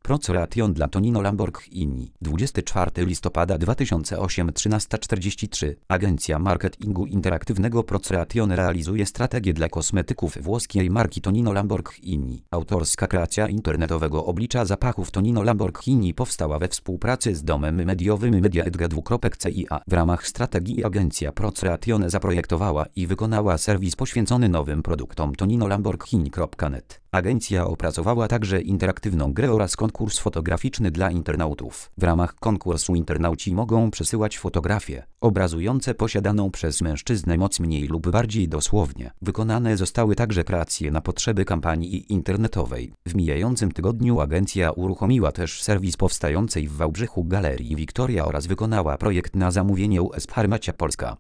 Procreation dla Tonino Lamborghini. 24 listopada 2008 13:43. Agencja marketingu interaktywnego Procreation realizuje strategię dla kosmetyków włoskiej marki Tonino Lamborghini. Autorska kreacja internetowego oblicza zapachów Tonino Lamborghini powstała we współpracy z domem mediowym Media2.cia. W ramach strategii agencja Procreation zaprojektowała i wykonała serwis poświęcony nowym produktom Tonino Lamborghini.net. Agencja opracowała także interaktywną grę oraz konkurs fotograficzny dla internautów. W ramach konkursu internauci mogą przesyłać fotografie obrazujące posiadaną przez mężczyznę moc mniej lub bardziej dosłownie. Wykonane zostały także kreacje na potrzeby kampanii internetowej. W mijającym tygodniu agencja uruchomiła też serwis powstającej w Wałbrzychu Galerii Wiktoria oraz wykonała projekt na zamówienie US Pharmacia Polska.